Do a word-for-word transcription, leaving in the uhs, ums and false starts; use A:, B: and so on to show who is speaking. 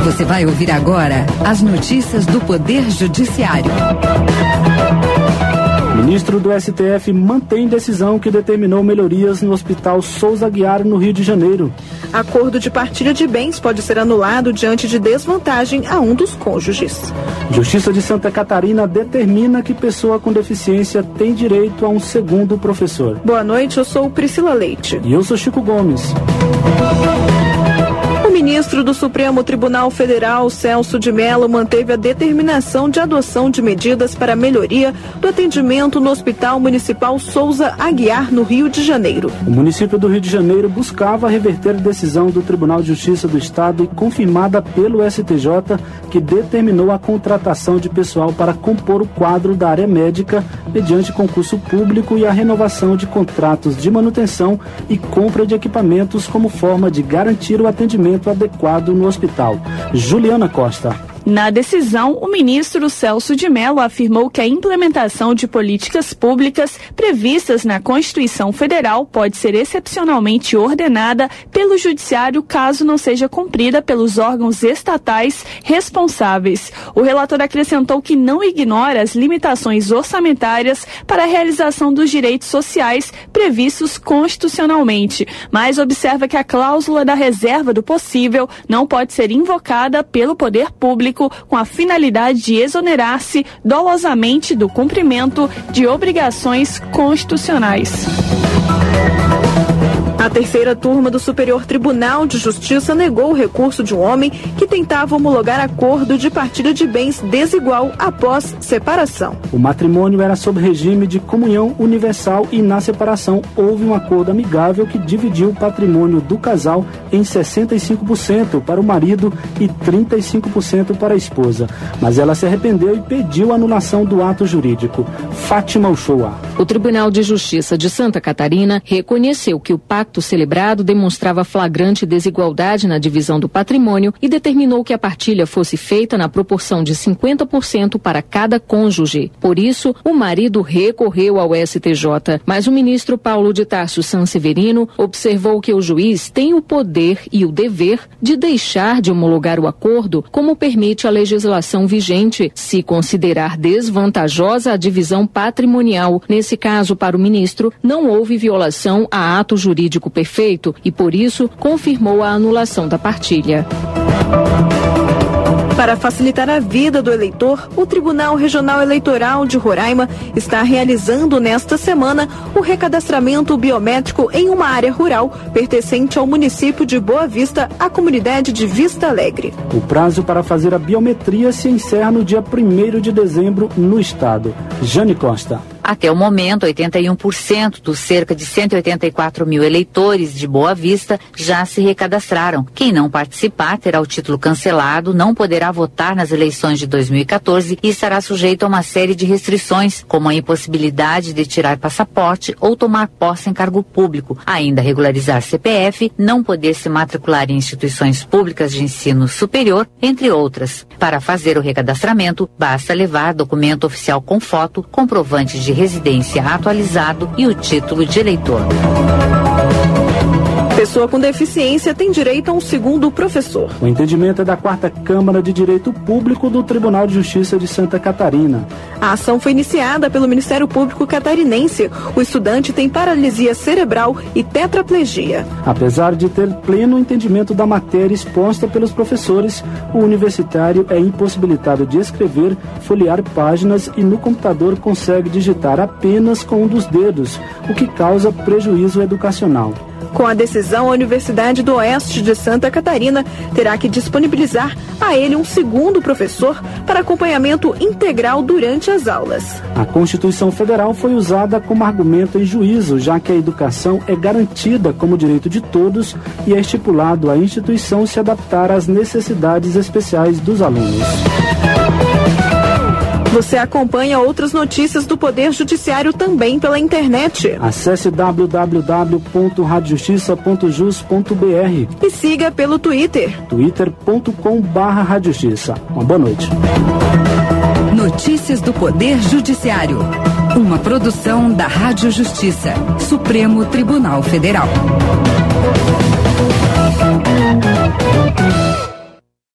A: Você vai ouvir agora as notícias do Poder Judiciário.
B: O ministro do S T F mantém decisão que determinou melhorias no Hospital Souza Aguiar, no Rio de Janeiro.
C: Acordo de partilha de bens pode ser anulado diante de desvantagem a um dos cônjuges.
B: Justiça de Santa Catarina determina que pessoa com deficiência tem direito a um segundo professor.
C: Boa noite, eu sou Priscila Leite.
B: E eu sou Chico Gomes.
C: O ministro do Supremo Tribunal Federal, Celso de Mello, manteve a determinação de adoção de medidas para a melhoria do atendimento no Hospital Municipal Souza Aguiar, no Rio de Janeiro.
B: O município do Rio de Janeiro buscava reverter a decisão do Tribunal de Justiça do Estado e confirmada pelo S T J, que determinou a contratação de pessoal para compor o quadro da área médica mediante concurso público e a renovação de contratos de manutenção e compra de equipamentos como forma de garantir o atendimento adequado no hospital. Juliana Costa.
D: Na decisão, o ministro Celso de Mello afirmou que a implementação de políticas públicas previstas na Constituição Federal pode ser excepcionalmente ordenada pelo Judiciário caso não seja cumprida pelos órgãos estatais responsáveis. O relator acrescentou que não ignora as limitações orçamentárias para a realização dos direitos sociais previstos constitucionalmente, mas observa que a cláusula da reserva do possível não pode ser invocada pelo poder público com a finalidade de exonerar-se dolosamente do cumprimento de obrigações constitucionais.
C: A terceira turma do Superior Tribunal de Justiça negou o recurso de um homem que tentava homologar acordo de partilha de bens desigual após separação.
B: O matrimônio era sob regime de comunhão universal e na separação houve um acordo amigável que dividiu o patrimônio do casal em sessenta e cinco por cento para o marido e trinta e cinco por cento para a esposa. Mas ela se arrependeu e pediu a anulação do ato jurídico. Fátima Uchoa.
E: O Tribunal de Justiça de Santa Catarina reconheceu que o pacto celebrado demonstrava flagrante desigualdade na divisão do patrimônio e determinou que a partilha fosse feita na proporção de cinquenta por cento para cada cônjuge. Por isso, o marido recorreu ao S T J, mas o ministro Paulo de Tarso Sanseverino observou que o juiz tem o poder e o dever de deixar de homologar o acordo, como permite a legislação vigente, se considerar desvantajosa a divisão patrimonial. Nesse caso, para o ministro, não houve violação a ato jurídico perfeito e, por isso, confirmou a anulação da partilha.
C: Para facilitar a vida do eleitor, o Tribunal Regional Eleitoral de Roraima está realizando nesta semana o recadastramento biométrico em uma área rural pertencente ao município de Boa Vista, à comunidade de Vista Alegre.
B: O prazo para fazer a biometria se encerra no dia primeiro de dezembro no estado. Jane Costa.
F: Até o momento, oitenta e um por cento dos cerca de cento e oitenta e quatro mil eleitores de Boa Vista já se recadastraram. Quem não participar terá o título cancelado, não poderá votar nas eleições de dois mil e quatorze e estará sujeito a uma série de restrições, como a impossibilidade de tirar passaporte ou tomar posse em cargo público, ainda regularizar C P F, não poder se matricular em instituições públicas de ensino superior, entre outras. Para fazer o recadastramento, basta levar documento oficial com foto, comprovante de residência atualizado e o título de eleitor.
C: Pessoa com deficiência tem direito a um segundo professor.
B: O entendimento é da quarta Câmara de Direito Público do Tribunal de Justiça de Santa Catarina.
C: A ação foi iniciada pelo Ministério Público catarinense. O estudante tem paralisia cerebral e tetraplegia.
B: Apesar de ter pleno entendimento da matéria exposta pelos professores, o universitário é impossibilitado de escrever, folhear páginas e no computador consegue digitar apenas com um dos dedos, o que causa prejuízo educacional.
C: Com a decisão, a Universidade do Oeste de Santa Catarina terá que disponibilizar a ele um segundo professor para acompanhamento integral durante as aulas.
B: A Constituição Federal foi usada como argumento em juízo, já que a educação é garantida como direito de todos e é estipulado a instituição se adaptar às necessidades especiais dos alunos.
C: Você acompanha outras notícias do Poder Judiciário também pela internet.
B: Acesse w w w ponto rádio justiça ponto jus ponto b r
C: e siga pelo Twitter.
B: twitter ponto com barra rádio justiça. Uma boa noite.
A: Notícias do Poder Judiciário. Uma produção da Rádio Justiça, Supremo Tribunal Federal.